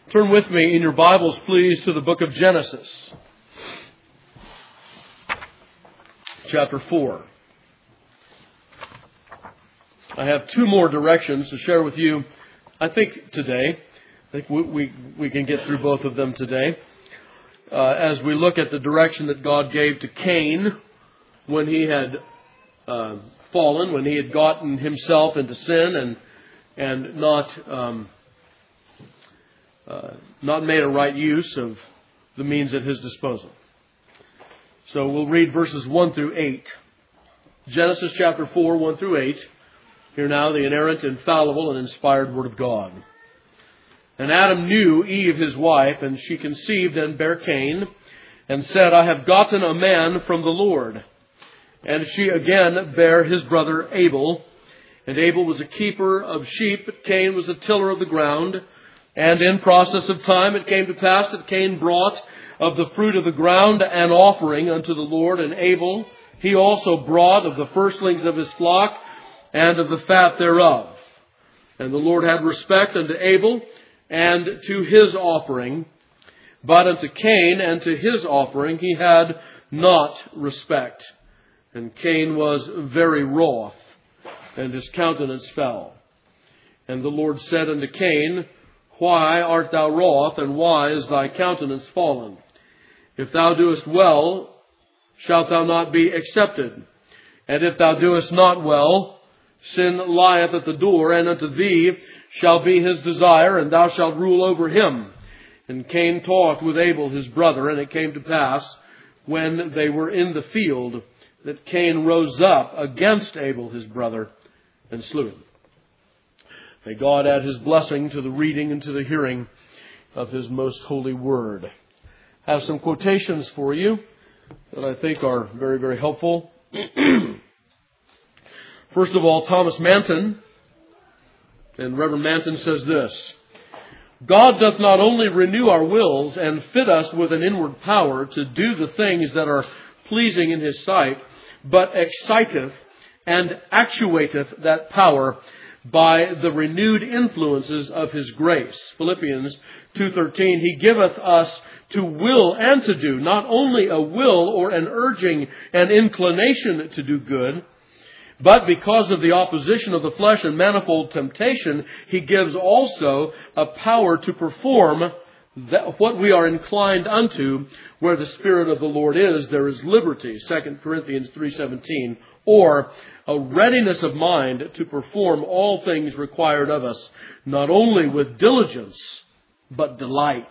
Turn with me in your Bibles, please, to the book of Genesis, chapter 4. I have two more directions to share with you, I think, today. I think we can get through both of them today. As we look at the direction that God gave to Cain when he had fallen, when he had gotten himself into sin and not made a right use of the means at his disposal. So we'll read verses 1 through 8. Genesis chapter 4, 1 through 8. Hear now the inerrant, infallible, and inspired Word of God. And Adam knew Eve his wife, and she conceived and bare Cain, and said, I have gotten a man from the Lord. And she again bare his brother Abel. And Abel was a keeper of sheep, but Cain was a tiller of the ground. And in process of time it came to pass that Cain brought of the fruit of the ground an offering unto the Lord. And Abel, he also brought of the firstlings of his flock and of the fat thereof. And the Lord had respect unto Abel and to his offering. But unto Cain and to his offering he had not respect. And Cain was very wroth, and his countenance fell. And the Lord said unto Cain, Why art thou wroth, and why is thy countenance fallen? If thou doest well, shalt thou not be accepted. And if thou doest not well, sin lieth at the door, and unto thee shall be his desire, and thou shalt rule over him. And Cain talked with Abel his brother, and it came to pass, when they were in the field, that Cain rose up against Abel his brother, and slew him. May God add His blessing to the reading and to the hearing of His most holy word. I have some quotations for you that I think are very, very helpful. First of all, Thomas Manton, and Reverend Manton says this, God doth not only renew our wills and fit us with an inward power to do the things that are pleasing in His sight, but exciteth and actuateth that power by the renewed influences of His grace. Philippians 2:13, He giveth us to will and to do, not only a will or an urging and inclination to do good, but because of the opposition of the flesh and manifold temptation, He gives also a power to perform what we are inclined unto. Where the Spirit of the Lord is, there is liberty. 2 Corinthians 3:17. Or a readiness of mind to perform all things required of us, not only with diligence, but delight.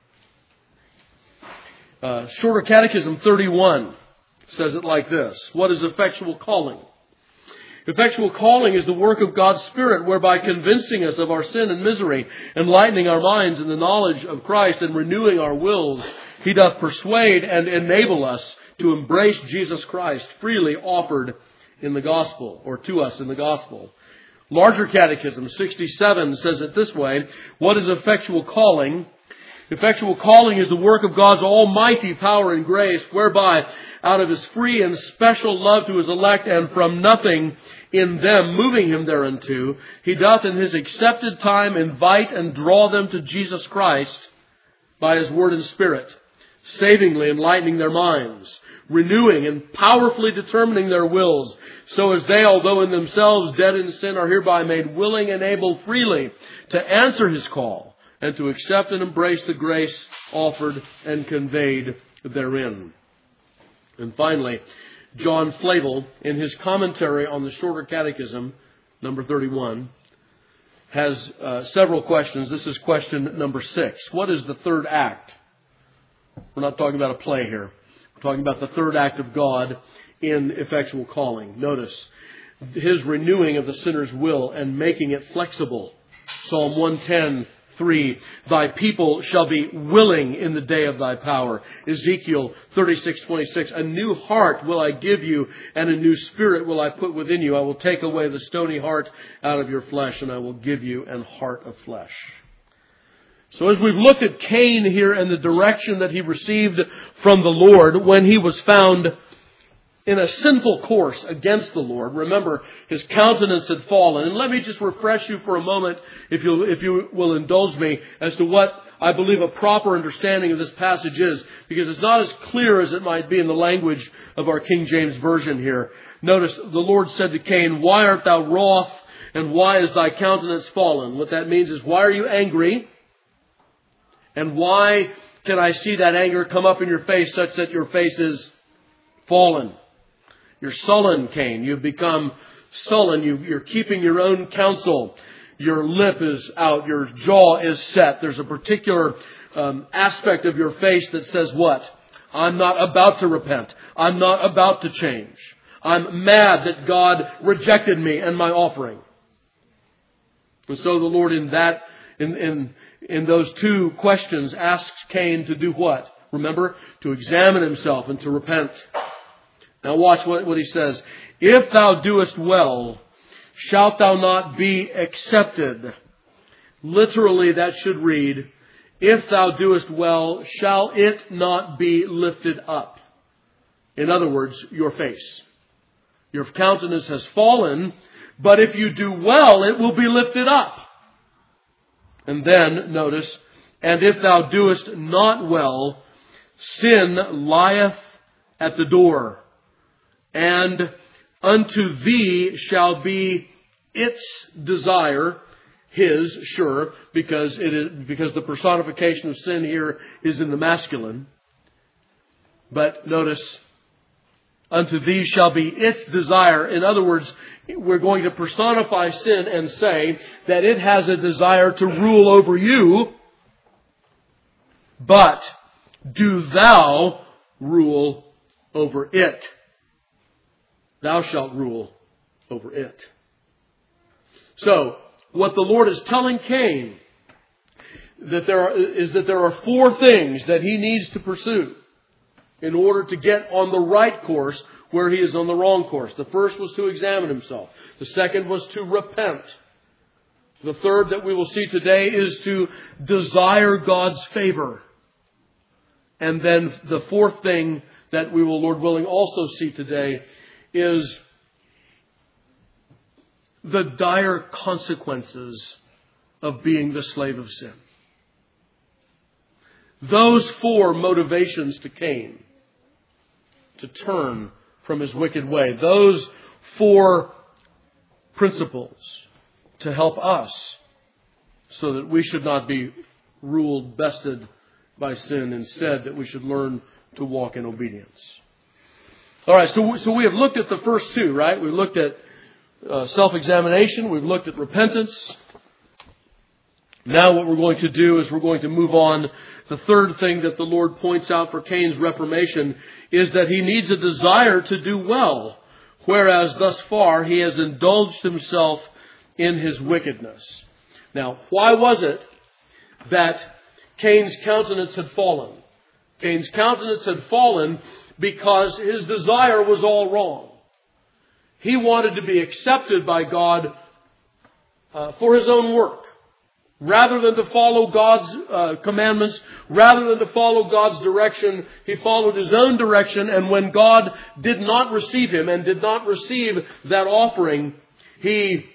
Shorter Catechism 31 says it like this. What is effectual calling? Effectual calling is the work of God's Spirit, whereby convincing us of our sin and misery, enlightening our minds in the knowledge of Christ, and renewing our wills, He doth persuade and enable us to embrace Jesus Christ, freely offered in the gospel, or to us in the gospel. Larger Catechism 67 says it this way. What is effectual calling? Effectual calling is the work of God's almighty power and grace, whereby out of His free and special love to His elect, and from nothing in them moving Him thereunto, He doth in His accepted time invite and draw them to Jesus Christ by His word and Spirit, savingly enlightening their minds, renewing and powerfully determining their wills, so as they, although in themselves dead in sin, are hereby made willing and able freely to answer His call and to accept and embrace the grace offered and conveyed therein. And finally, John Flavel, in his commentary on the Shorter Catechism, number 31, has several questions. This is question number 6. What is the third act? We're not talking about a play here. We're talking about the third act of God in effectual calling. Notice, His renewing of the sinner's will and making it flexible. Psalm 110, 3, Thy people shall be willing in the day of Thy power. Ezekiel 36:26, A new heart will I give you, and a new spirit will I put within you. I will take away the stony heart out of your flesh, and I will give you an heart of flesh. So as we've looked at Cain here and the direction that he received from the Lord when he was found in a sinful course against the Lord. Remember, his countenance had fallen. And let me just refresh you for a moment, if you will indulge me, as to what I believe a proper understanding of this passage is, because it's not as clear as it might be in the language of our King James Version here. Notice, the Lord said to Cain, "Why art thou wroth, and why is thy countenance fallen?" What that means is, why are you angry? And why can I see that anger come up in your face such that your face is fallen? You're sullen, Cain. You've become sullen. You're keeping your own counsel. Your lip is out. Your jaw is set. There's a particular aspect of your face that says what? I'm not about to repent. I'm not about to change. I'm mad that God rejected me and my offering. And so the Lord in those two questions asks Cain to do what? Remember, to examine himself and to repent. Now watch what he says. "If thou doest well, shalt thou not be accepted." Literally, that should read, "If thou doest well, shall it not be lifted up?" In other words, your face. Your countenance has fallen, but if you do well, it will be lifted up. And then, notice, "And if thou doest not well, sin lieth at the door, and unto thee shall be its desire," his, sure, because the personification of sin here is in the masculine. But notice, "unto thee shall be its desire." In other words, we're going to personify sin and say that it has a desire to rule over you, but do thou rule over it. Thou shalt rule over it. So, what the Lord is telling Cain is that there are four things that he needs to pursue in order to get on the right course where he is on the wrong course. The first was to examine himself. The second was to repent. The third that we will see today is to desire God's favor. And then the fourth thing that we will, Lord willing, also see today is the dire consequences of being the slave of sin. Those four motivations to Cain to turn from his wicked way. Those four principles to help us so that we should not be ruled, bested by sin. Instead, that we should learn to walk in obedience. All right, so we have looked at the first two, right? We've looked at self-examination. We've looked at repentance. Now what we're going to do is we're going to move on. The third thing that the Lord points out for Cain's reformation is that he needs a desire to do well, whereas thus far he has indulged himself in his wickedness. Now, why was it that Cain's countenance had fallen? Cain's countenance had fallen because his desire was all wrong. He wanted to be accepted by God for his own work. Rather than to follow God's commandments, rather than to follow God's direction, he followed his own direction. And when God did not receive him and did not receive that offering, he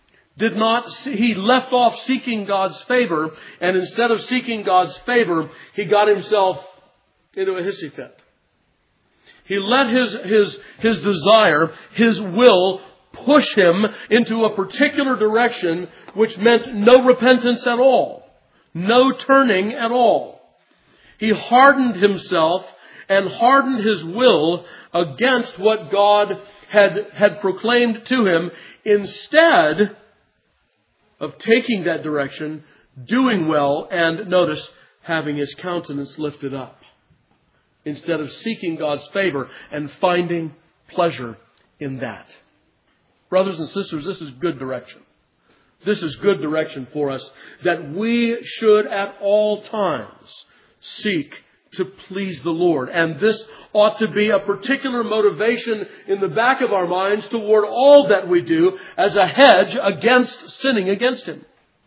left off seeking God's favor. And instead of seeking God's favor, he got himself into a hissy fit. He let his desire, his will, push him into a particular direction, which meant no repentance at all, no turning at all. He hardened himself and hardened his will against what God had proclaimed to him, instead of taking that direction, doing well, and notice, having his countenance lifted up, instead of seeking God's favor and finding pleasure in that. Brothers and sisters, this is good direction. This is good direction for us, that we should at all times seek to please the Lord. And this ought to be a particular motivation in the back of our minds toward all that we do as a hedge against sinning against Him.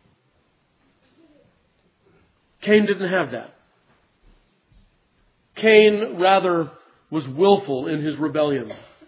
Cain didn't have that. Cain rather was willful in his rebellion.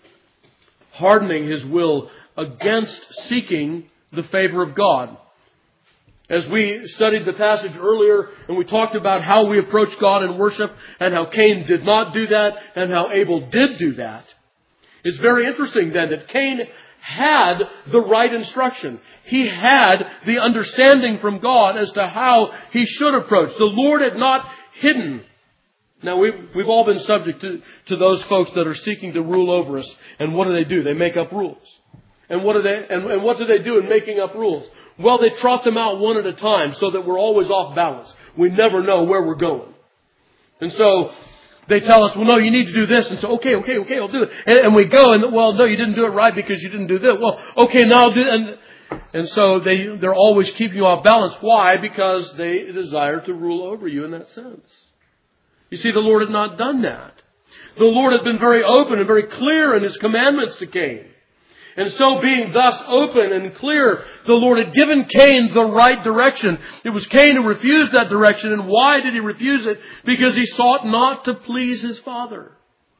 hardening his will against seeking the favor of God. As we studied the passage earlier and we talked about how we approach God in worship and how Cain did not do that and how Abel did do that, it's very interesting then that Cain had the right instruction. He had the understanding from God as to how he should approach. The Lord had not hidden. Now, we've all been subject to those folks that are seeking to rule over us. And what do? They make up rules. And what do they do in making up rules? Well, they trot them out one at a time so that we're always off balance. We never know where we're going. And so they tell us, well, no, you need to do this. And so, okay, I'll do it. And we go, and well, no, you didn't do it right because you didn't do this. Well, okay, now I'll do it. And so they're always keeping you off balance. Why? Because they desire to rule over you in that sense. You see, the Lord had not done that. The Lord had been very open and very clear in His commandments to Cain. And so being thus open and clear, the Lord had given Cain the right direction. It was Cain who refused that direction. And why did he refuse it? Because he sought not to please his father.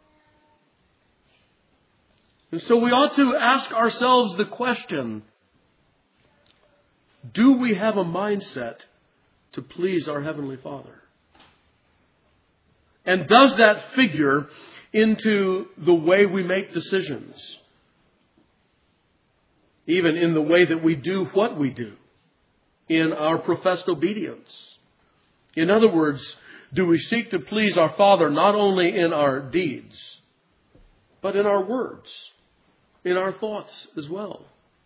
And so we ought to ask ourselves the question, do we have a mindset to please our Heavenly Father? And does that figure into the way we make decisions? Even in the way that we do what we do, in our professed obedience. In other words, do we seek to please our Father not only in our deeds, but in our words, in our thoughts as well?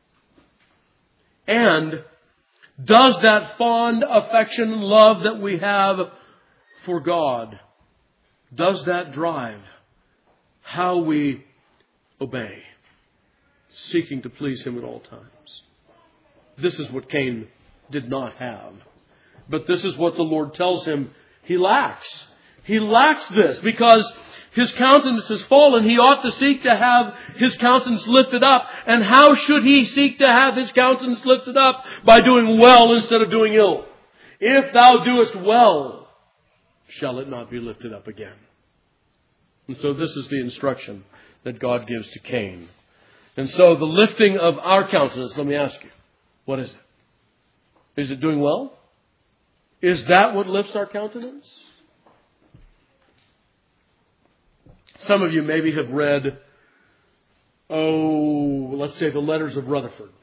And does that fond affection and love that we have for God, does that drive how we obey? Seeking to please Him at all times. This is what Cain did not have. But this is what the Lord tells him he lacks. He lacks this because his countenance has fallen. He ought to seek to have his countenance lifted up. And how should he seek to have his countenance lifted up? By doing well instead of doing ill. If thou doest well, shall it not be lifted up again? And so this is the instruction that God gives to Cain. And so the lifting of our countenance, let me ask you, what is it? Is it doing well? Is that what lifts our countenance? Some of you maybe have read, let's say the letters of Rutherford.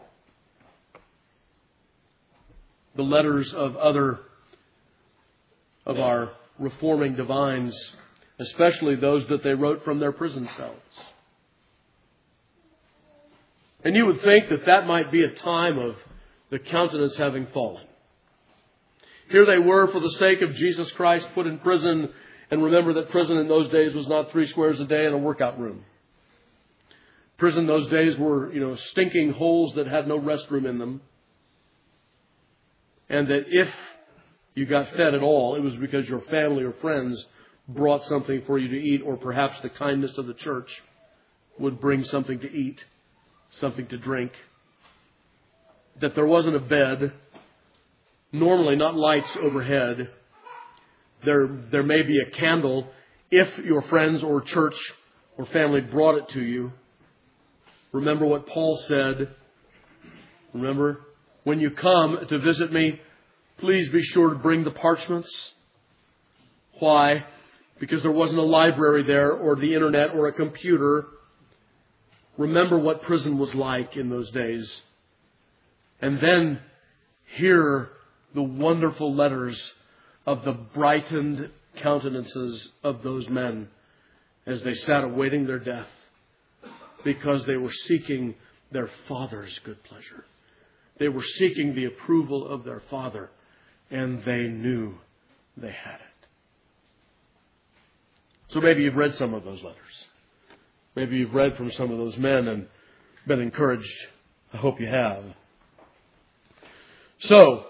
The letters of other of our reforming divines, especially those that they wrote from their prison cells. And you would think that that might be a time of the countenance having fallen. Here they were, for the sake of Jesus Christ, put in prison. And remember that prison in those days was not 3 squares a day and a workout room. Prison those days were, stinking holes that had no restroom in them. And that if you got fed at all, it was because your family or friends brought something for you to eat, or perhaps the kindness of the church would bring something to eat, something to drink. That there wasn't a bed, normally not lights overhead. There may be a candle if your friends or church or family brought it to you. Remember what Paul said. Remember, when you come to visit me, please be sure to bring the parchments. Why? Because there wasn't a library there, or the internet, or a computer. Remember what prison was like in those days. And then hear the wonderful letters of the brightened countenances of those men as they sat awaiting their death, because they were seeking their Father's good pleasure. They were seeking the approval of their Father, and they knew they had it. So maybe you've read some of those letters. Maybe you've read from some of those men and been encouraged. I hope you have. So,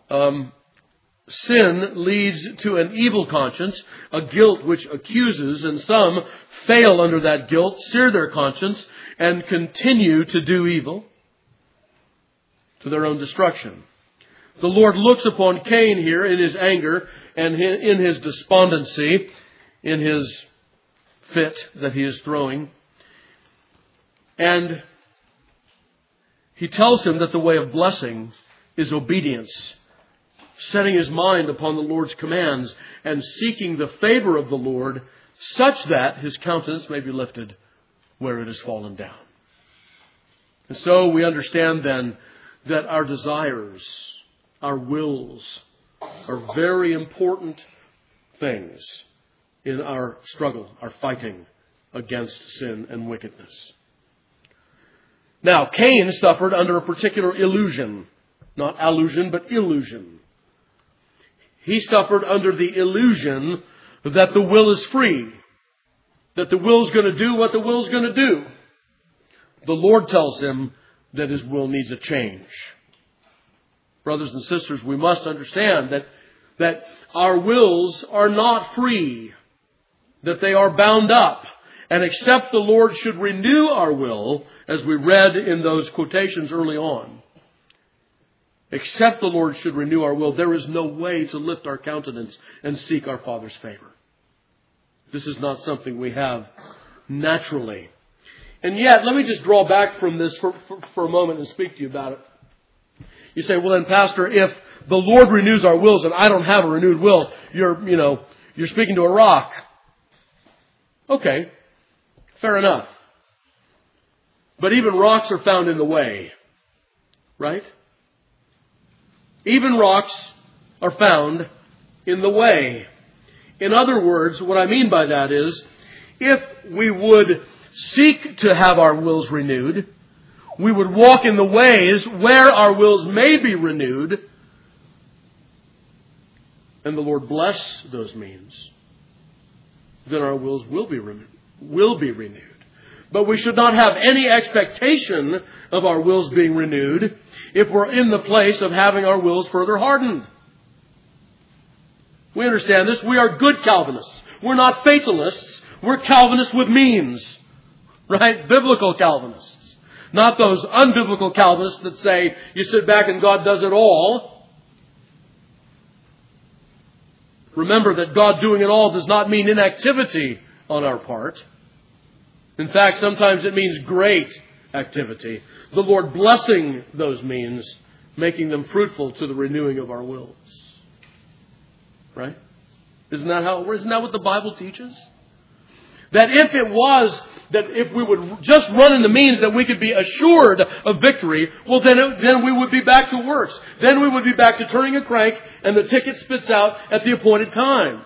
sin leads to an evil conscience, a guilt which accuses, and some fail under that guilt, sear their conscience, and continue to do evil to their own destruction. The Lord looks upon Cain here in his anger and in his despondency, in his fit that he is throwing. And he tells him that the way of blessing is obedience, setting his mind upon the Lord's commands and seeking the favor of the Lord such that his countenance may be lifted where it has fallen down. And so we understand then that our desires, our wills, are very important things in our struggle, our fighting against sin and wickedness. Now, Cain suffered under a particular illusion. Not allusion, but illusion. He suffered under the illusion that the will is free. That the will's going to do what the will's going to do. The Lord tells him that his will needs a change. Brothers and sisters, we must understand that our wills are not free. That they are bound up. And except the Lord should renew our will, as we read in those quotations early on, except the Lord should renew our will, there is no way to lift our countenance and seek our Father's favor. This is not something we have naturally. And yet, let me just draw back from this for a moment and speak to you about it. You say, well then, Pastor, if the Lord renews our wills and I don't have a renewed will, you're speaking to a rock. Okay, fair enough. But even rocks are found in the way, right? Even rocks are found in the way. In other words, what I mean by that is, if we would seek to have our wills renewed, we would walk in the ways where our wills may be renewed, and the Lord bless those means, then our wills will be renewed. But we should not have any expectation of our wills being renewed if we're in the place of having our wills further hardened. We understand this. We are good Calvinists. We're not fatalists. We're Calvinists with means. Right? Biblical Calvinists. Not those unbiblical Calvinists that say you sit back and God does it all. Remember that God doing it all does not mean inactivity on our part. In fact, sometimes it means great activity. The Lord blessing those means, making them fruitful to the renewing of our wills. Right? Isn't that what the Bible teaches? That if we would just run in the means that we could be assured of victory, well then we would be back to works. Then we would be back to turning a crank and the ticket spits out at the appointed time.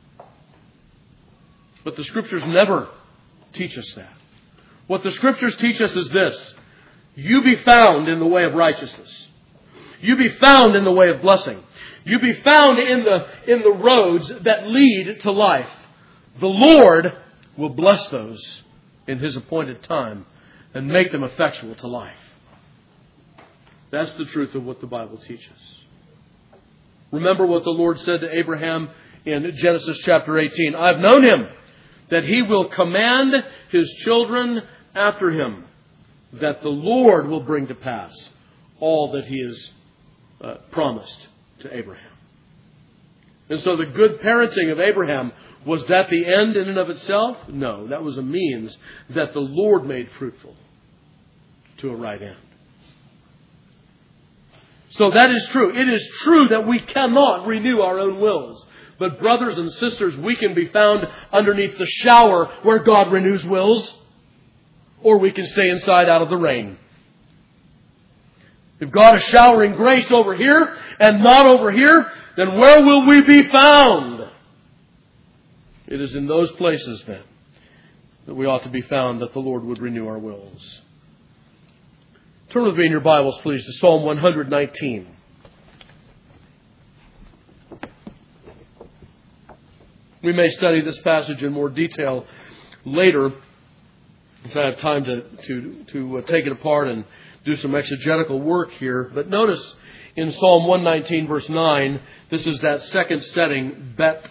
But the Scriptures never teach us that. What the Scriptures teach us is this: you be found in the way of righteousness. You be found in the way of blessing. You be found in the roads that lead to life. The Lord will bless those in His appointed time and make them effectual to life. That's the truth of what the Bible teaches. Remember what the Lord said to Abraham in Genesis chapter 18. I've known him, that he will command his children after him, that the Lord will bring to pass all that he has promised to Abraham. And so the good parenting of Abraham, was that the end in and of itself? No, that was a means that the Lord made fruitful to a right end. So that is true. It is true that we cannot renew our own wills. But brothers and sisters, we can be found underneath the shower where God renews wills. Or we can stay inside out of the rain. If God is showering grace over here and not over here, then where will we be found? It is in those places then that we ought to be found, that the Lord would renew our wills. Turn with me in your Bibles, please, to Psalm 119. We may study this passage in more detail later, as I have time to take it apart and do some exegetical work here. But notice in Psalm 119, verse 9, this is that second setting, Bet.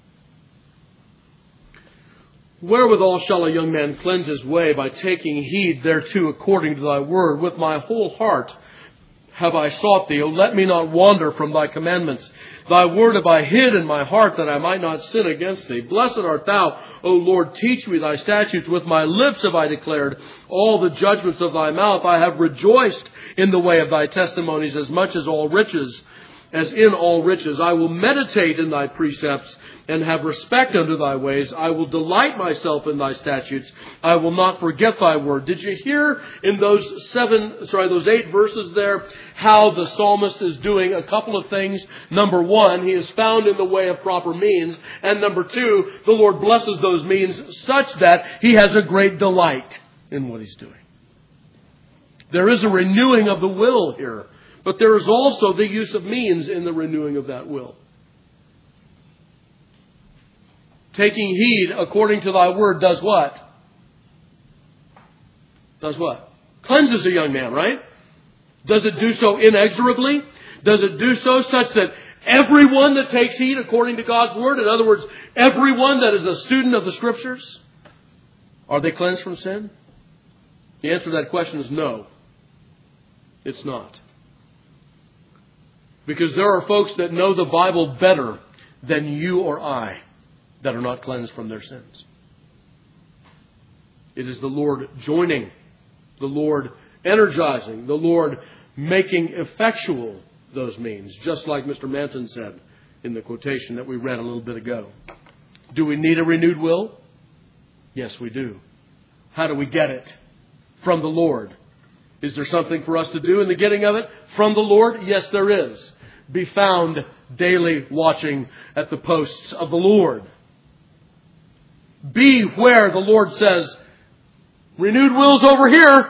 Wherewithal shall a young man cleanse his way? By taking heed thereto according to thy word. With my whole heart have I sought Thee. O let me not wander from Thy commandments. Thy word have I hid in my heart, that I might not sin against Thee. Blessed art Thou, O Lord, teach me Thy statutes. With my lips have I declared all the judgments of Thy mouth. I have rejoiced in the way of Thy testimonies as much as in all riches. I will meditate in Thy precepts and have respect unto Thy ways. I will delight myself in Thy statutes. I will not forget Thy word. Did you hear in those 8 verses there how the psalmist is doing a couple of things? Number one, he is found in the way of proper means. And number two, the Lord blesses those means such that he has a great delight in what he's doing. There is a renewing of the will here. But there is also the use of means in the renewing of that will. Taking heed according to Thy word does what? Does what? Cleanses a young man, right? Does it do so inexorably? Does it do so such that everyone that takes heed according to God's word, in other words, everyone that is a student of the Scriptures, are they cleansed from sin? The answer to that question is no. It's not. Because there are folks that know the Bible better than you or I that are not cleansed from their sins. It is the Lord joining, the Lord energizing, the Lord making effectual those means, just like Mr. Manton said in the quotation that we read a little bit ago. Do we need a renewed will? Yes, we do. How do we get it? From the Lord. Is there something for us to do in the getting of it? From the Lord? Yes, there is. Be found daily watching at the posts of the Lord. Be where the Lord says, renewed will's over here,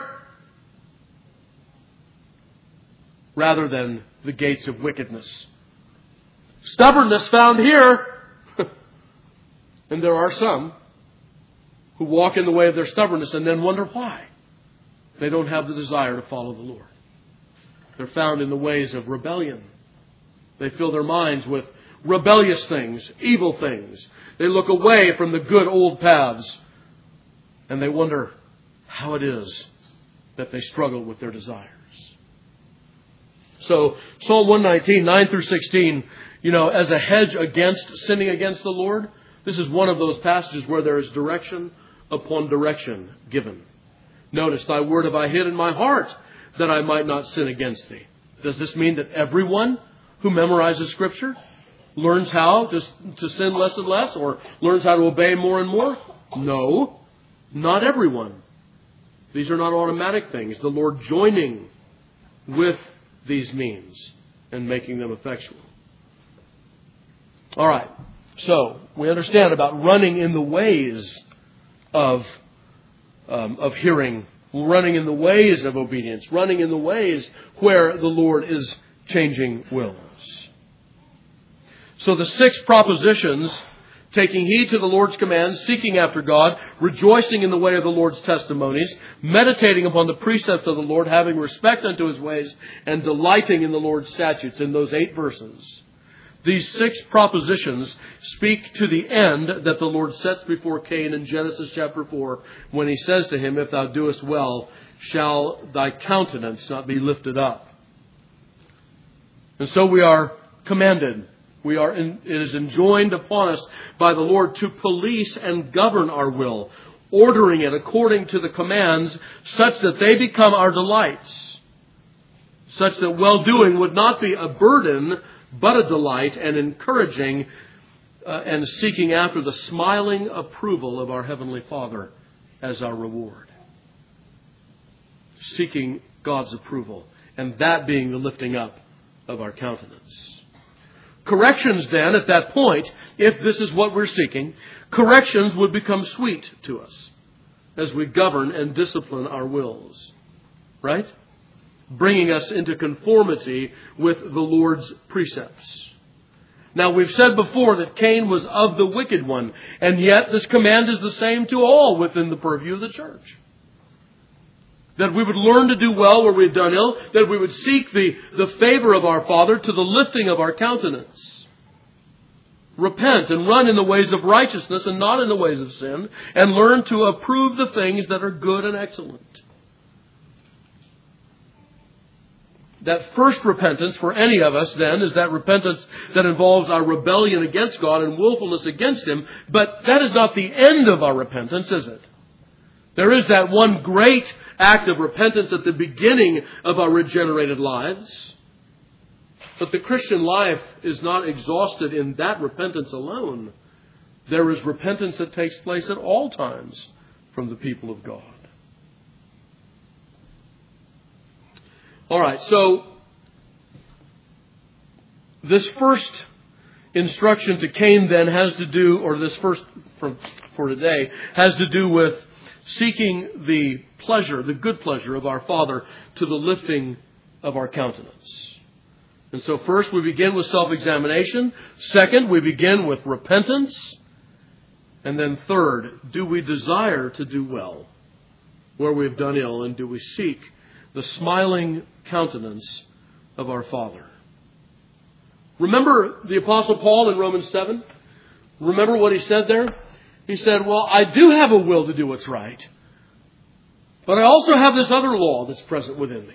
rather than the gates of wickedness. Stubbornness found here. And there are some who walk in the way of their stubbornness and then wonder why they don't have the desire to follow the Lord. They're found in the ways of rebellion. They fill their minds with rebellious things, evil things. They look away from the good old paths. And they wonder how it is that they struggle with their desires. So, Psalm 119, 9 through 16, as a hedge against sinning against the Lord, this is one of those passages where there is direction upon direction given. Notice, Thy word have I hid in my heart, that I might not sin against Thee. Does this mean that everyone who memorizes Scripture learns how to sin less and less, or learns how to obey more and more? No, not everyone. These are not automatic things. The Lord joining with these means and making them effectual. All right. So we understand about running in the ways of hearing, running in the ways of obedience, running in the ways where the Lord is changing wills. So the 6 propositions: taking heed to the Lord's commands, seeking after God, rejoicing in the way of the Lord's testimonies, meditating upon the precepts of the Lord, having respect unto His ways, and delighting in the Lord's statutes, in those 8 verses. These 6 propositions speak to the end that the Lord sets before Cain in Genesis chapter 4, when He says to him, if thou doest well, shall thy countenance not be lifted up. And so we are commanded. It is enjoined upon us by the Lord to police and govern our will, ordering it according to the commands, such that they become our delights, such that well-doing would not be a burden, but a delight, and encouraging and seeking after the smiling approval of our Heavenly Father as our reward. Seeking God's approval, and that being the lifting up of our countenance. Corrections then, at that point, if this is what we're seeking, corrections would become sweet to us as we govern and discipline our wills. Right? Bringing us into conformity with the Lord's precepts. Now, we've said before that Cain was of the wicked one, and yet this command is the same to all within the purview of the church. That we would learn to do well where we've done ill. That we would seek the favor of our Father to the lifting of our countenance. Repent and run in the ways of righteousness and not in the ways of sin. And learn to approve the things that are good and excellent. That first repentance for any of us then is that repentance that involves our rebellion against God and willfulness against Him. But that is not the end of our repentance, is it? There is that one great act of repentance at the beginning of our regenerated lives. But the Christian life is not exhausted in that repentance alone. There is repentance that takes place at all times from the people of God. All right, so this first instruction to Cain then has to do, or this first for today, has to do with seeking the pleasure, the good pleasure of our Father to the lifting of our countenance. And so first we begin with self-examination. Second, we begin with repentance. And then third, do we desire to do well where we've done ill? And do we seek the smiling countenance of our Father? Remember the Apostle Paul in Romans 7? Remember what he said there? He said, well, I do have a will to do what's right, but I also have this other law that's present within me.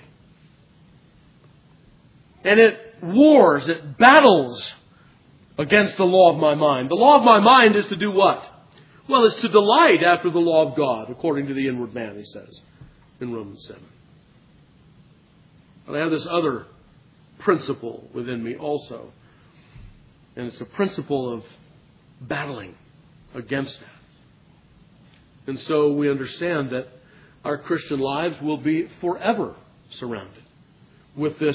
And it wars, it battles against the law of my mind. The law of my mind is to do what? Well, it's to delight after the law of God, according to the inward man, he says in Romans 7. But I have this other principle within me also. And it's a principle of battling against that. And so we understand that our Christian lives will be forever surrounded with this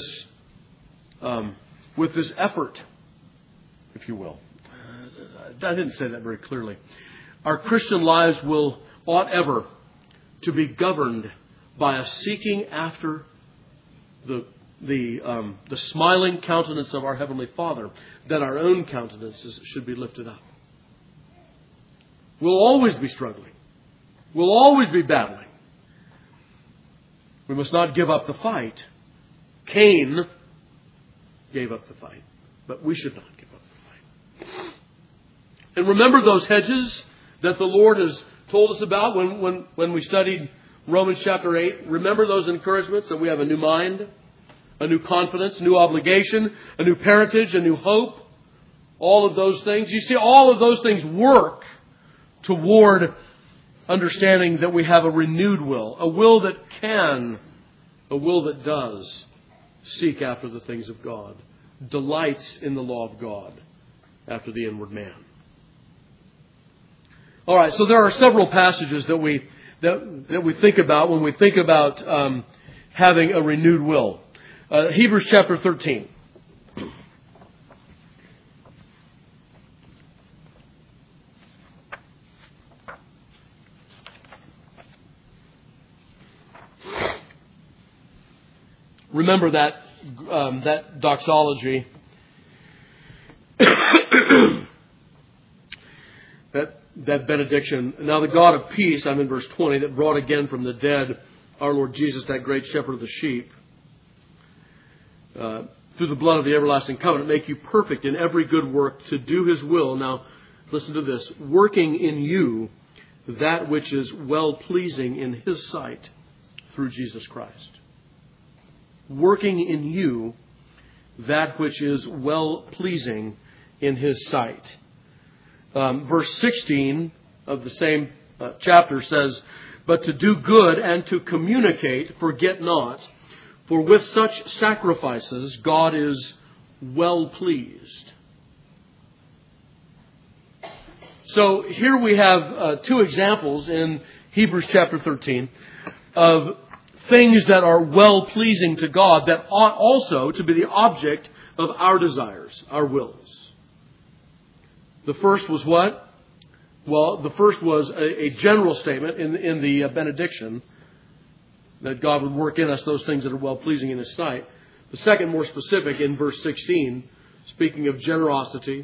effort, if you will. I didn't say that very clearly. Our Christian lives ought ever to be governed by a seeking after the smiling countenance of our Heavenly Father, that our own countenances should be lifted up. We'll always be struggling. We'll always be battling. We must not give up the fight. Cain gave up the fight, but we should not give up the fight. And remember those hedges that the Lord has told us about when we studied Romans chapter 8. Remember those encouragements that we have a new mind, a new confidence, a new obligation, a new parentage, a new hope. All of those things. You see, all of those things work toward understanding that we have a renewed will. A will that can, a will that does seek after the things of God. Delights in the law of God after the inward man. All right, so there are several passages that we think about when we think about having a renewed will. Hebrews chapter 13. Remember that doxology. that benediction. Now the God of peace, I'm in verse 20, that brought again from the dead our Lord Jesus, that great shepherd of the sheep, through the blood of the everlasting covenant, make you perfect in every good work to do His will. Now, listen to this. Working in you that which is well-pleasing in His sight through Jesus Christ. Working in you that which is well-pleasing in His sight. Verse 16 of the same chapter says, but to do good and to communicate, forget not, for with such sacrifices God is well pleased. So here we have two examples in Hebrews chapter 13 of things that are well pleasing to God that ought also to be the object of our desires, our wills. The first was what? Well, the first was a general statement in the benediction that God would work in us those things that are well-pleasing in His sight. The second, more specific, in verse 16, speaking of generosity,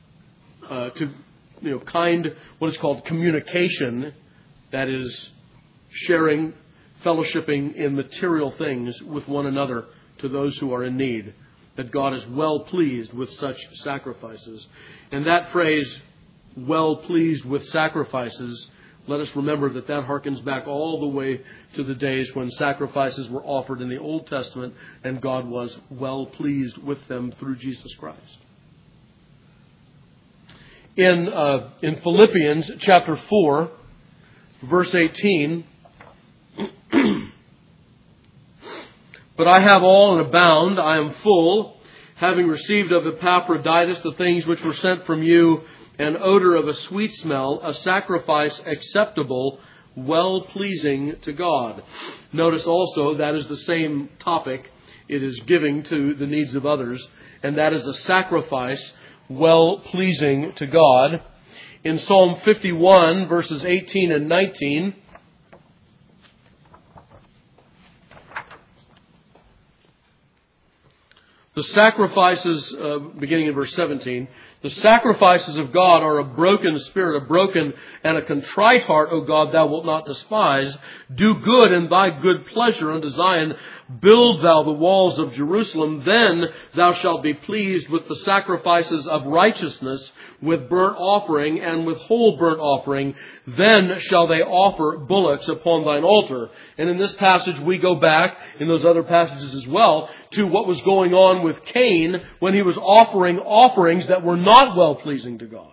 what is called communication, that is sharing, fellowshipping in material things with one another to those who are in need, that God is well pleased with such sacrifices. And that phrase, well pleased with sacrifices, Let us remember that harkens back all the way to the days when sacrifices were offered in the Old Testament and God was well pleased with them through Jesus Christ. In Philippians chapter 4, verse 18, but I have all and abound, I am full, having received of Epaphroditus the things which were sent from you, an odor of a sweet smell, a sacrifice acceptable, well-pleasing to God. Notice also that is the same topic. It is giving to the needs of others, and that is a sacrifice well-pleasing to God. In Psalm 51, verses 18 and 19, the sacrifices, beginning in verse 17, the sacrifices of God are a broken spirit, a broken and a contrite heart, O God, thou wilt not despise. Do good in thy good pleasure unto Zion. Build thou the walls of Jerusalem. Then thou shalt be pleased with the sacrifices of righteousness, with burnt offering and with whole burnt offering. Then shall they offer bullocks upon thine altar. And in this passage we go back, in those other passages as well, to what was going on with Cain when he was offering offerings that were not well-pleasing to God.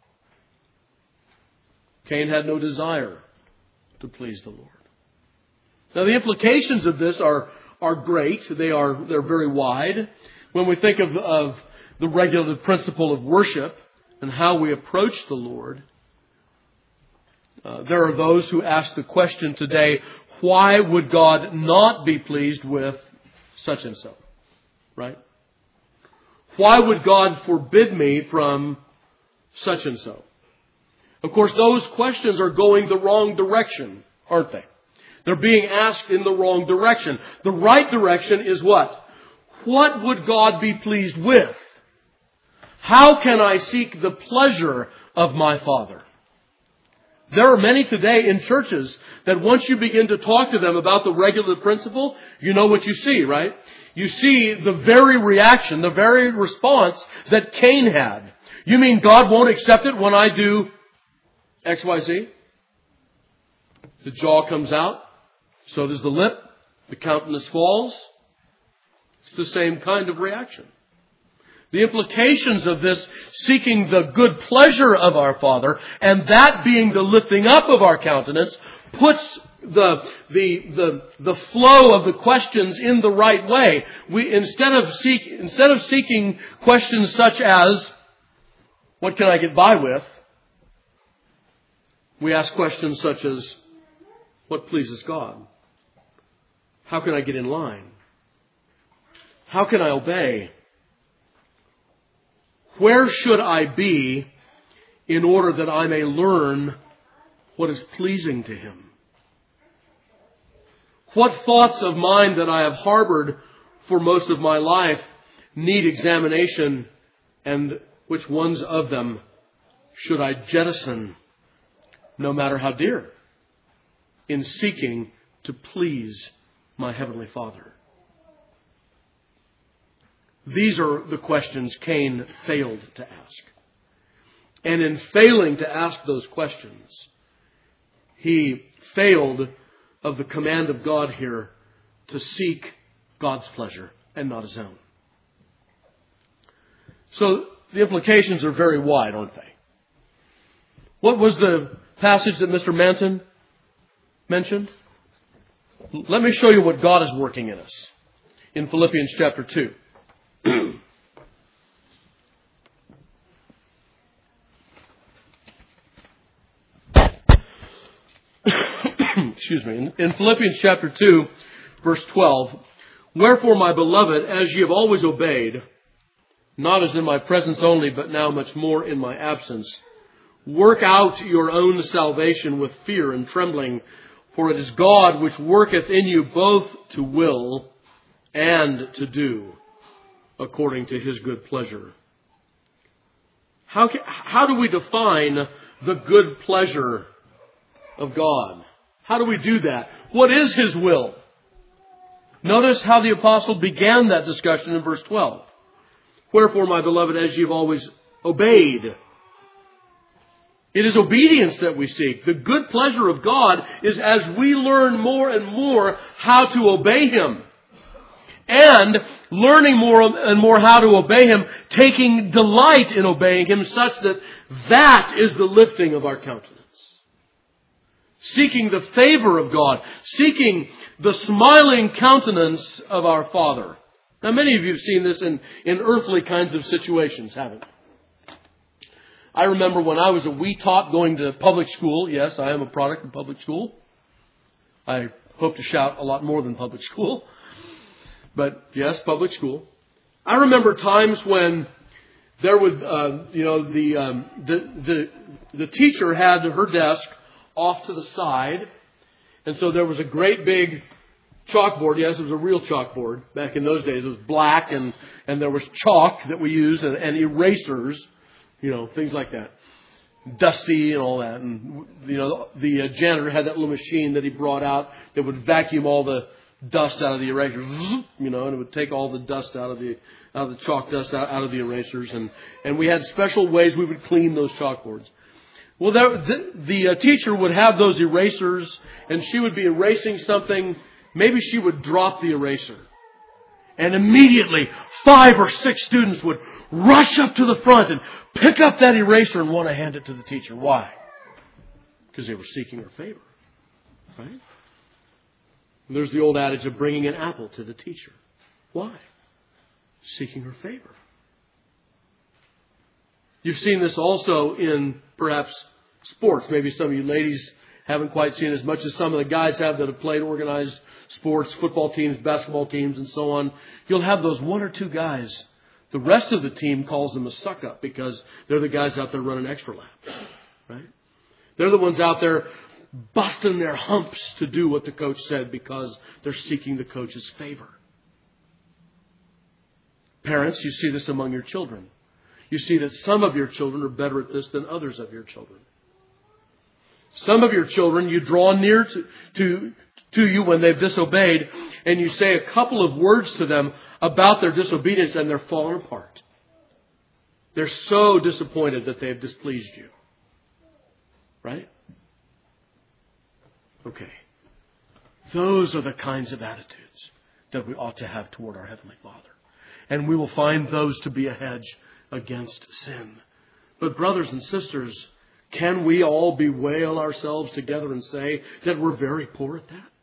Cain had no desire to please the Lord. Now the implications of this are great. They're very wide. When we think of the regulative principle of worship and how we approach the Lord, there are those who ask the question today, why would God not be pleased with such and so? Right? Why would God forbid me from such and so? Of course, those questions are going the wrong direction, aren't they? They're being asked in the wrong direction. The right direction is what? What would God be pleased with? How can I seek the pleasure of my Father? There are many today in churches that once you begin to talk to them about the regulative principle, you know what you see, right? You see the very reaction, the very response that Cain had. You mean God won't accept it when I do X, Y, Z? The jaw comes out. So does the lip. The countenance falls. It's the same kind of reaction. The implications of this seeking the good pleasure of our Father, and that being the lifting up of our countenance, puts the flow of the questions in the right way. We instead of seeking questions such as, what can I get by with? We ask questions such as, what pleases God? How can I get in line? How can I obey? Where should I be in order that I may learn what is pleasing to Him? What thoughts of mine that I have harbored for most of my life need examination, and which ones of them should I jettison, no matter how dear, in seeking to please my Heavenly Father? These are the questions Cain failed to ask. And in failing to ask those questions, he failed of the command of God here to seek God's pleasure and not his own. So the implications are very wide, aren't they? What was the passage that Mr. Manton mentioned? Let me show you what God is working in us in Philippians chapter 2. Excuse me. In Philippians chapter 2, verse 12, wherefore, my beloved, as ye have always obeyed, not as in my presence only, but now much more in my absence, work out your own salvation with fear and trembling, for it is God which worketh in you both to will and to do according to His good pleasure. How do we define the good pleasure of God? How do we do that? What is His will? Notice how the apostle began that discussion in verse 12. Wherefore, my beloved, as ye have always obeyed. It is obedience that we seek. The good pleasure of God is as we learn more and more how to obey Him. And learning more and more how to obey Him, taking delight in obeying Him such that that is the lifting of our countenance. Seeking the favor of God. Seeking the smiling countenance of our Father. Now many of you have seen this in earthly kinds of situations, haven't you? I remember when I was a wee tot going to public school. Yes, I am a product of public school. I hope to shout a lot more than public school. But yes, public school. I remember times when there would, the teacher had her desk off to the side. And so there was a great big chalkboard. Yes, it was a real chalkboard. Back in those days, it was black and there was chalk that we used and erasers. Things like that. Dusty and all that. And, the janitor had that little machine that he brought out that would vacuum all the dust out of the erasers. And it would take all the dust out of the chalk dust out of the erasers. And we had special ways we would clean those chalkboards. Well, the teacher would have those erasers and she would be erasing something. Maybe she would drop the eraser. And immediately 5 or 6 students would rush up to the front and pick up that eraser and want to hand it to the teacher. Why? Because they were seeking her favor. Right? And there's the old adage of bringing an apple to the teacher. Why? Seeking her favor. You've seen this also in perhaps sports. Maybe some of you ladies haven't quite seen as much as some of the guys have that have played organized sports, football teams, basketball teams, and so on. You'll have those 1 or 2 guys. The rest of the team calls them a suck-up because they're the guys out there running extra laps. Right? They're the ones out there busting their humps to do what the coach said because they're seeking the coach's favor. Parents, you see this among your children. You see that some of your children are better at this than others of your children. Some of your children you draw near to you when they've disobeyed, and you say a couple of words to them about their disobedience, and they're falling apart. They're so disappointed that they've displeased you. Right? Okay. Those are the kinds of attitudes that we ought to have toward our Heavenly Father. And we will find those to be a hedge against sin. But brothers and sisters, can we all bewail ourselves together and say that we're very poor at that?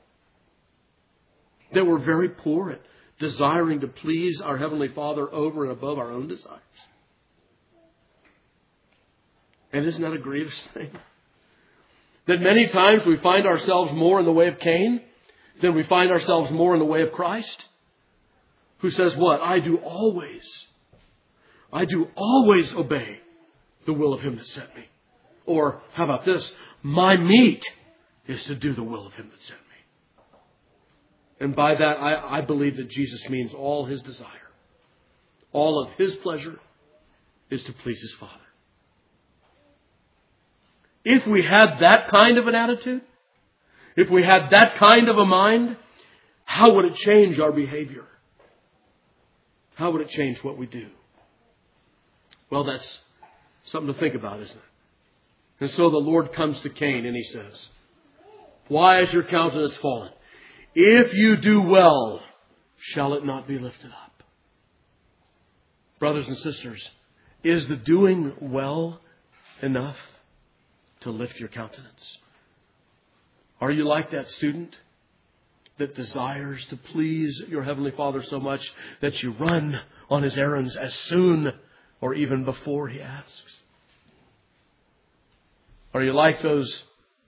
That we're very poor at desiring to please our Heavenly Father over and above our own desires? And isn't that a grievous thing? That many times we find ourselves more in the way of Cain than we find ourselves more in the way of Christ, who says what? I do always obey the will of Him that sent me. Or how about this? My meat is to do the will of Him that sent me. And by that, I believe that Jesus means all His desire. All of His pleasure is to please His Father. If we had that kind of an attitude, if we had that kind of a mind, how would it change our behavior? How would it change what we do? Well, that's something to think about, isn't it? And so the Lord comes to Cain and He says, why is your countenance fallen? If you do well, shall it not be lifted up? Brothers and sisters, is the doing well enough to lift your countenance? Are you like that student that desires to please your Heavenly Father so much that you run on His errands as soon or even before He asks? Are you like those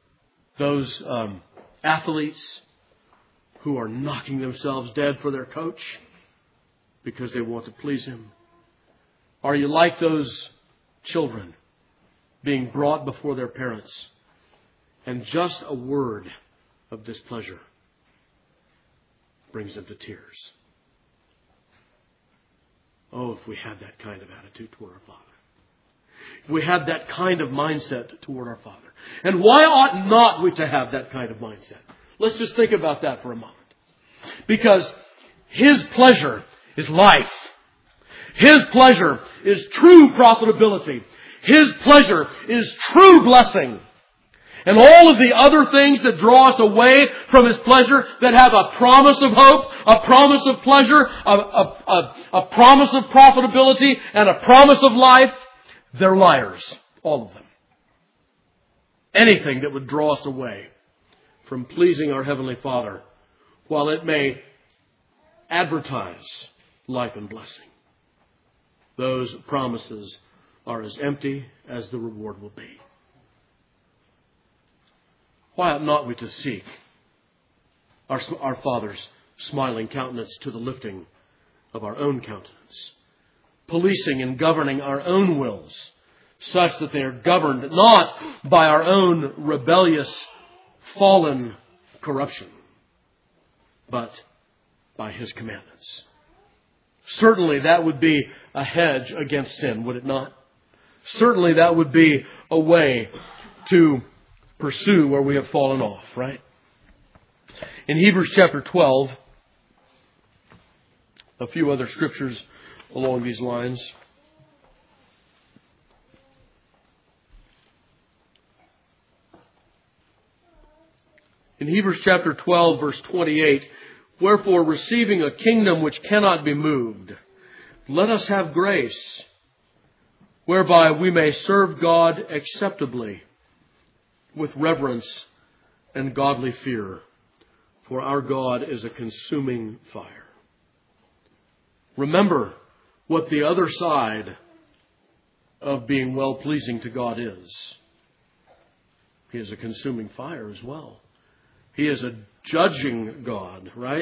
athletes who are knocking themselves dead for their coach because they want to please him? Are you like those children being brought before their parents and just a word of displeasure brings them to tears? Oh, if we had that kind of attitude toward our Father. If we had that kind of mindset toward our Father. And why ought not we to have that kind of mindset? Let's just think about that for a moment. Because His pleasure is life. His pleasure is true profitability. His pleasure is true blessing. And all of the other things that draw us away from His pleasure, that have a promise of hope, a promise of pleasure, a promise of profitability, and a promise of life, they're liars. All of them. Anything that would draw us away from pleasing our Heavenly Father, while it may advertise life and blessing, those promises are as empty as the reward will be. Why ought not we to seek our Father's smiling countenance to the lifting of our own countenance, policing and governing our own wills, such that they are governed not by our own rebellious, fallen corruption, but by His commandments. Certainly that would be a hedge against sin, would it not? Certainly that would be a way to pursue where we have fallen off, right? In Hebrews chapter 12, a few other scriptures along these lines. In Hebrews chapter 12, verse 28, wherefore, receiving a kingdom which cannot be moved, let us have grace, whereby we may serve God acceptably, with reverence and godly fear, for our God is a consuming fire. Remember what the other side of being well-pleasing to God is. He is a consuming fire as well. He is a judging God, right?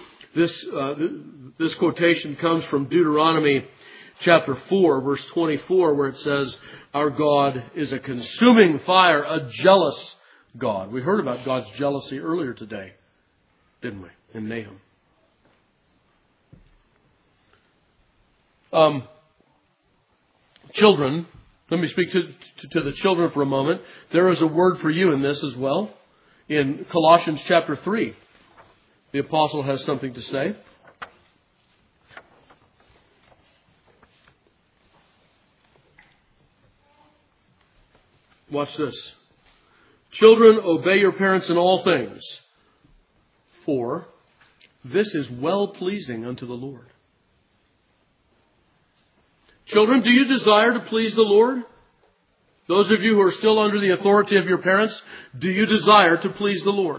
This quotation comes from Deuteronomy chapter 4, verse 24, where it says, our God is a consuming fire, a jealous God. We heard about God's jealousy earlier today, didn't we? In Nahum. Children, let me speak to the children for a moment. There is a word for you in this as well. In Colossians chapter 3, the apostle has something to say. Watch this. Children, obey your parents in all things, for this is well-pleasing unto the Lord. Children, do you desire to please the Lord? Those of you who are still under the authority of your parents, do you desire to please the Lord?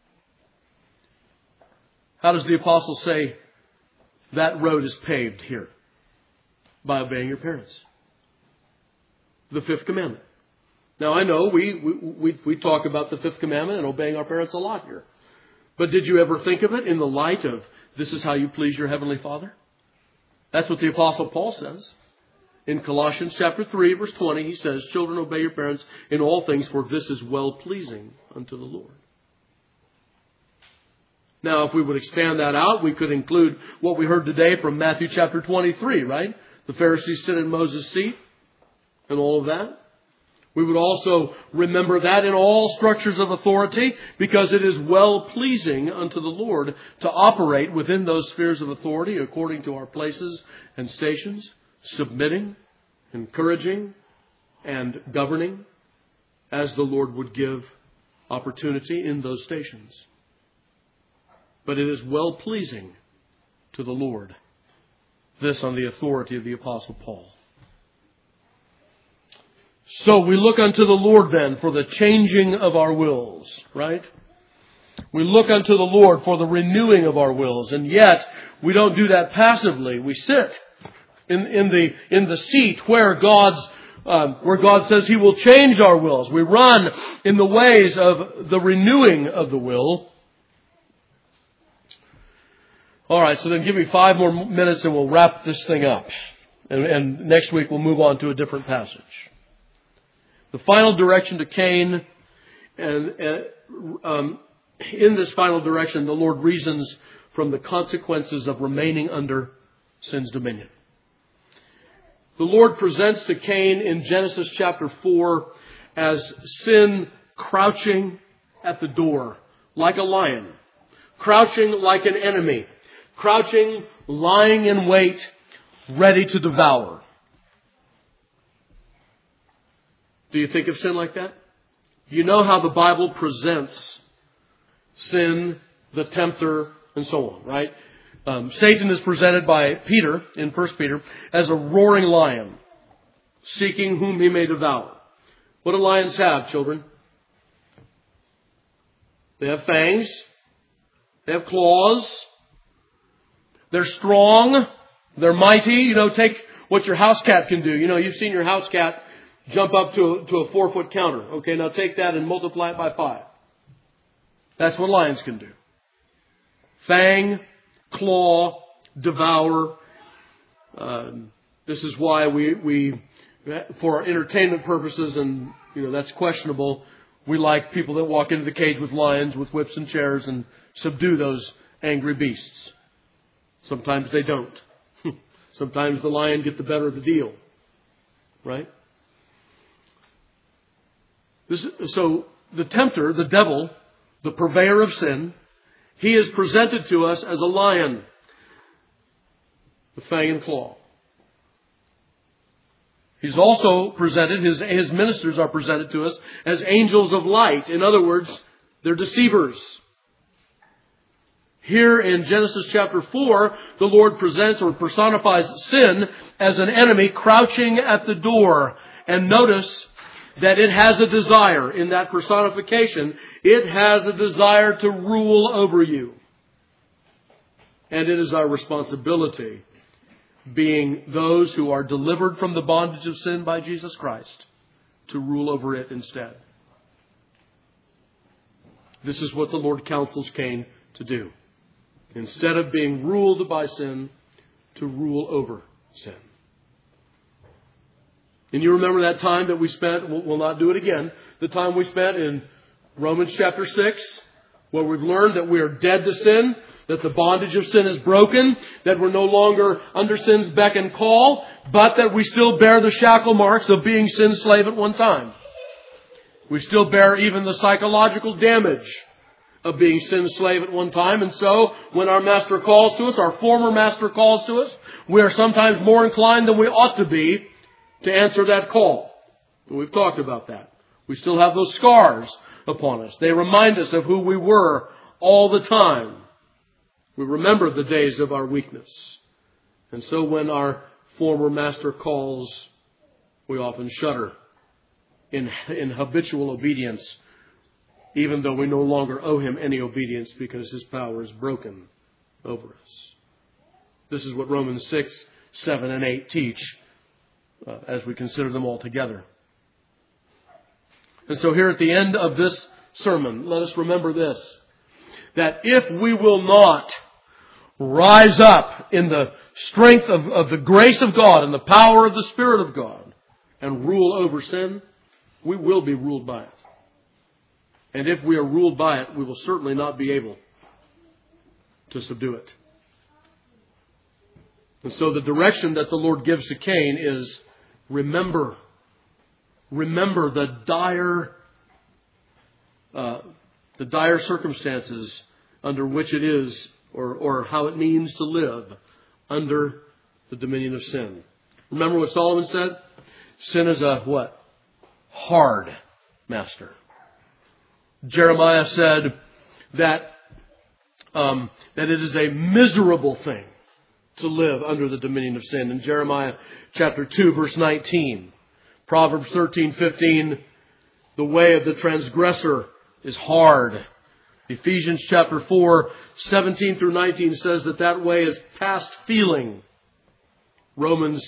How does the apostle say that road is paved here? By obeying your parents. The fifth commandment. Now I know we talk about the fifth commandment and obeying our parents a lot here. But did you ever think of it in the light of this is how you please your Heavenly Father? That's what the Apostle Paul says. In Colossians chapter 3, verse 20, he says, children, obey your parents in all things, for this is well-pleasing unto the Lord. Now, if we would expand that out, we could include what we heard today from Matthew chapter 23, right? The Pharisees sit in Moses' seat and all of that. We would also remember that in all structures of authority, because it is well-pleasing unto the Lord to operate within those spheres of authority according to our places and stations, submitting, encouraging, and governing as the Lord would give opportunity in those stations. But it is well-pleasing to the Lord. This on the authority of the Apostle Paul. So we look unto the Lord then for the changing of our wills, right? We look unto the Lord for the renewing of our wills, and yet we don't do that passively. We sit in the seat where God says He will change our wills. We run in the ways of the renewing of the will. All right, so then give me 5 more minutes and we'll wrap this thing up. And next week we'll move on to a different passage. The final direction to Cain, and in this final direction, the Lord reasons from the consequences of remaining under sin's dominion. The Lord presents to Cain in Genesis chapter 4 as sin crouching at the door like a lion, crouching like an enemy, crouching, lying in wait, ready to devour. Do you think of sin like that? Do you know how the Bible presents sin, the tempter, and so on, right? Satan is presented by Peter, in 1 Peter, as a roaring lion, seeking whom he may devour. What do lions have, children? They have fangs. They have claws. They're strong. They're mighty. Take what your house cat can do. You've seen your house cat jump up to a 4-foot counter. Okay, now take that and multiply it by 5. That's what lions can do. Fang, claw, devour. This is why we for our entertainment purposes, and that's questionable, we like people that walk into the cage with lions with whips and chairs and subdue those angry beasts. Sometimes they don't. Sometimes the lion gets the better of the deal. Right? So the tempter, the devil, the purveyor of sin, he is presented to us as a lion with fang and claw. He's also presented, his ministers are presented to us as angels of light. In other words, they're deceivers. Here in Genesis chapter 4, the Lord presents or personifies sin as an enemy crouching at the door. And notice that it has a desire in that personification. It has a desire to rule over you. And it is our responsibility, being those who are delivered from the bondage of sin by Jesus Christ, to rule over it instead. This is what the Lord counsels Cain to do. Instead of being ruled by sin, to rule over sin. And you remember that time that we spent, we'll not do it again, the time we spent in Romans chapter 6, where we've learned that we are dead to sin, that the bondage of sin is broken, that we're no longer under sin's beck and call, but that we still bear the shackle marks of being sin's slave at one time. We still bear even the psychological damage of being sin's slave at one time. And so, when our master calls to us, our former master calls to us, we are sometimes more inclined than we ought to be to answer that call. And we've talked about that. We still have those scars upon us. They remind us of who we were all the time. We remember the days of our weakness. And so when our former master calls, we often shudder in habitual obedience, even though we no longer owe him any obedience because his power is broken over us. This is what Romans 6, 7, and 8 teach as we consider them all together. And so here at the end of this sermon, let us remember this, that if we will not rise up in the strength of the grace of God and the power of the Spirit of God and rule over sin, we will be ruled by it. And if we are ruled by it, we will certainly not be able to subdue it. And so the direction that the Lord gives to Cain is remember the dire circumstances under which it is, or how it means to live under the dominion of sin. Remember what Solomon said? Sin is a what? Hard master. Jeremiah said that it is a miserable thing to live under the dominion of sin. In Jeremiah chapter 2, verse 19. Proverbs 13:15, the way of the transgressor is hard. Ephesians chapter 4, 17 through 19 says that way is past feeling. Romans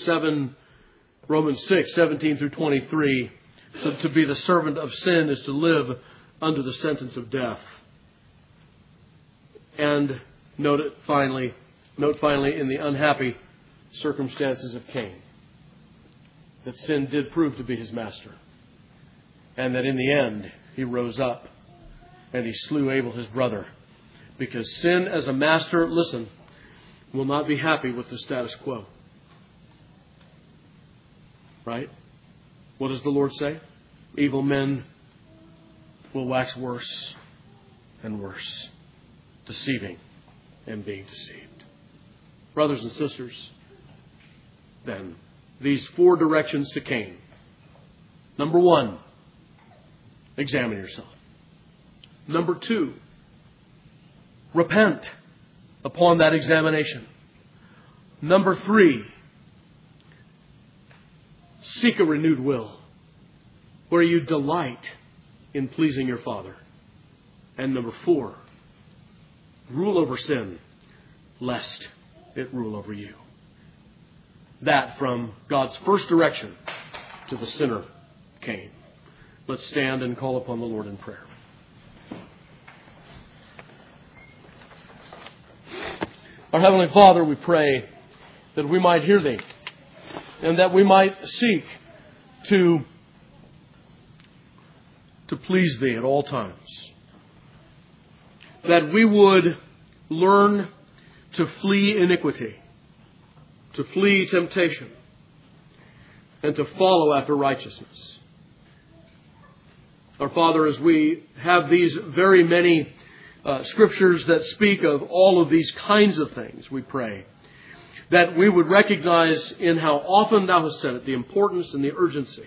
6, 17 through 23. So to be the servant of sin is to live under the sentence of death. And note finally in the unhappy circumstances of Cain, that sin did prove to be his master. And that in the end, he rose up and he slew Abel his brother. Because sin as a master, listen, will not be happy with the status quo. Right? What does the Lord say? Evil men will wax worse and worse, deceiving and being deceived. Brothers and sisters, then, these 4 directions to Cain. Number one, examine yourself. Number two, repent upon that examination. Number three, seek a renewed will where you delight in pleasing your Father. And number four, rule over sin lest it rule over you. That from God's first direction to the sinner came. Let's stand and call upon the Lord in prayer. Our Heavenly Father, we pray that we might hear Thee and that we might seek to please Thee at all times. That we would learn to flee iniquity, to flee temptation, and to follow after righteousness. Our Father, as we have these very many scriptures that speak of all of these kinds of things, we pray that we would recognize in how often Thou hast said it, the importance and the urgency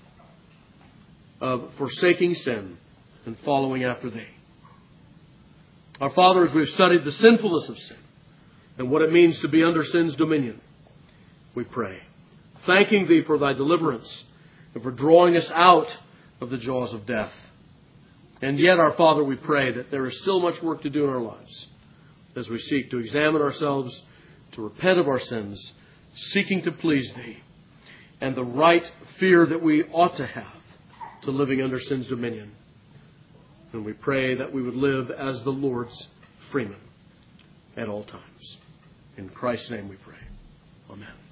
of forsaking sin and following after Thee. Our Father, as we've studied the sinfulness of sin and what it means to be under sin's dominion, we pray, thanking Thee for Thy deliverance and for drawing us out of the jaws of death. And yet, our Father, we pray that there is still much work to do in our lives as we seek to examine ourselves, to repent of our sins, seeking to please Thee, and the right fear that we ought to have to living under sin's dominion. And we pray that we would live as the Lord's freemen at all times. In Christ's name we pray. Amen.